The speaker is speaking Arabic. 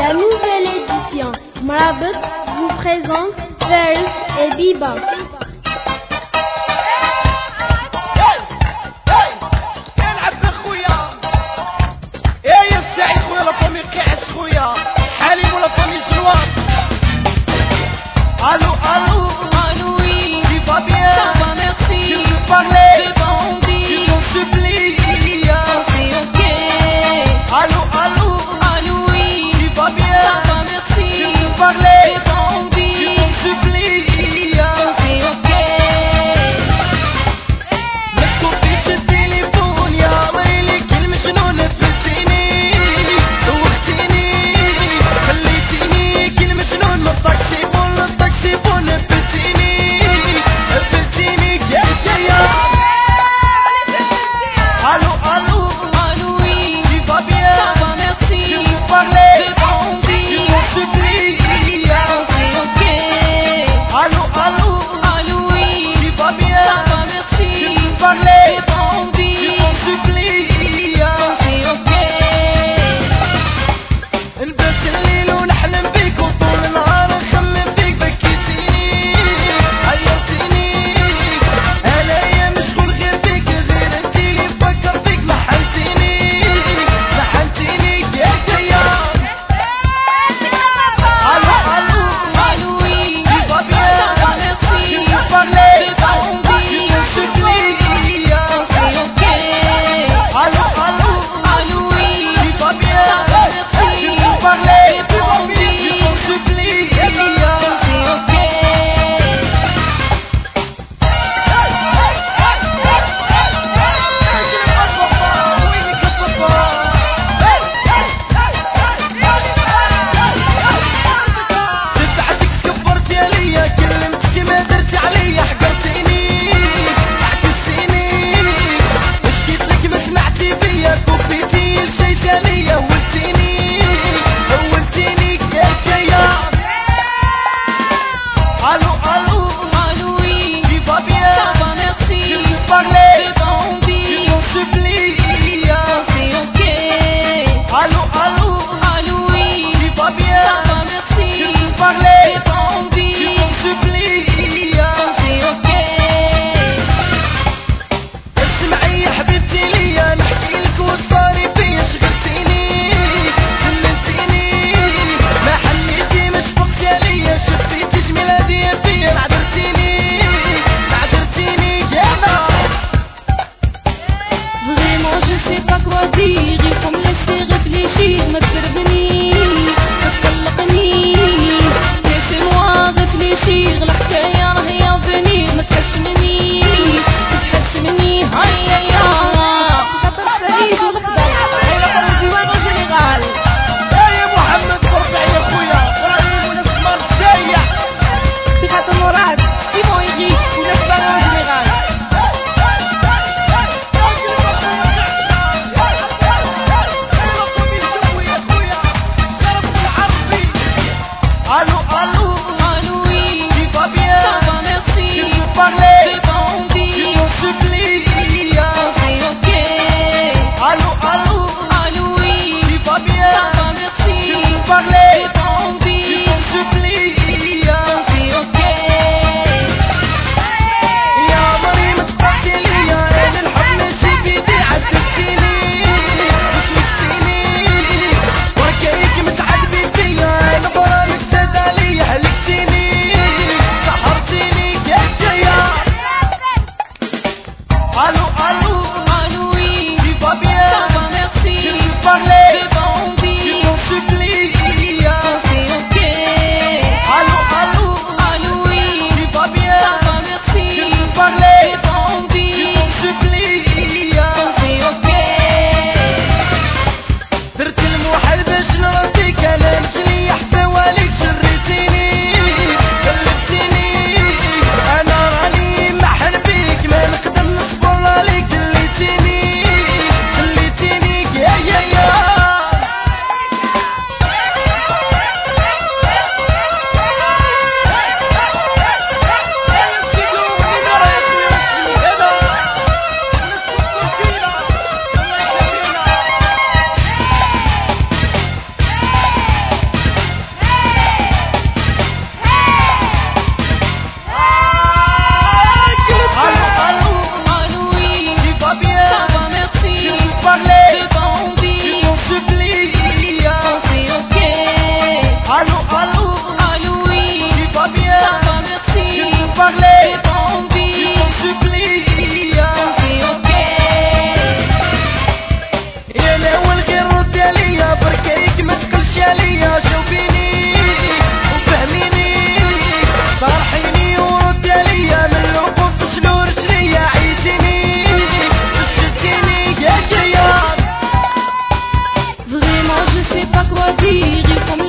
la nouvelle édition. Mrabeut vous présente First et Biba. Allô, allô, allô, oui, tu vas bien, ça va, merci, tu peux parler, j'ai pas envie, je t'en supplie, c'est ok. Allô, allô, allô, oui, tu vas bien, ça va, merci, tu peux parler, j'ai pas envie, je t'en supplie, c'est ok. مسكوتي في التليفون يا ويلي كل مجنون فلتيني دوختيني خليتيني كل مجنون من الطاكسي بون فلتيني يا Allô, allô, allô, oui, tu vas bien, ça va, merci, tu peux parler, j'ai pas envie, je t'en supplie, c'est ok. Allô, allô, allô, oui, tu vas bien, ça va, merci, tu peux parler, j'ai pas envie, je t'en supplie, c'est ok. نبات الليل ونحلم بيك وطول النهار نخمم فيك بكيتيني عيرتيني انايا مشغول غير بيك غير انتي اللي نفكر فيك محنتيني يا سيار Allô, allô, allô, oui, tu vas bien, ça va, merci, tu peux parler, j'ai pas envie, je t'en supplie, c'est ok. Allô, allô, allô, oui, tu vas bien, ça va, merci, tu peux parler, j'ai pas envie, je t'en supplie, c'est ok. دفعتك كبرتي عليا كلمتك ما درتي عليا حقرتيني عكستيني مشيتلك ما سمعتي بيا كوبيتي لشيت عليا ولتيني يا سيار Allô, allô, allô, oui, tu vas bien, ça va, merci, tu peux parler, j'ai pas envie, je t'en supplie, c'est ok. Allô, allô, allô, oui, tu vas bien, ça va, merci, tu peux parler, j'ai pas envie, je t'en supplie, c'est ok. اسمعي يا حبيبتي ليا نحكي لك وصاري فيا شغلتيني جننتيني ما حنيتي ما شفقتي عليا شفيتي جميل هدية فيا نعذرتيني يا نار Vraiment je sais pas quoi dire, il faut me laisser réfléchir, ما تكربني ما تقلقني laissez-moi réfléchir, الحكاية راهي افنير ما تحشمنيش هيا يا خاطر فريد ونقدر ولا قلبي وين جينيرال يا محمد فرقع يا خويا راهي ونسمع السايع بخاطر مراد سيمون يغي ونقدر جينيرال Allô, allô, allô, oui, tu vas bien, ça va, merci, tu peux parler, j'ai pas envie, je t'en supplie, c'est ok. Allô, allô, allô, oui, tu vas bien, ça va, merci, tu peux parler, j'ai pas envie, je t'en supplie, c'est ok. يا مريم تقعدي ليا انا الحب ماشي بيدي عذبتيني وسوستيني وركايك متعذبي فيا انا برامك زاد عليا هلكتيني سحرتيني يا سيار Allô, allô, allô, oui, tu vas bien, ça va, merci, tu peux parler, j'ai pas envie, je t'en supplie, c'est ok. Allô, allô, allô, oui, tu vas bien, ça va, merci, tu peux parler, j'ai pas envie, je t'en supplie, c'est ok. درت المحال باش نرضيك انا نجري حتى واليك شريتيني قلبتيني انا راني محن بيك ما نقدر نصبر عليك خليتيني يا sais pas quoi dire, il faut me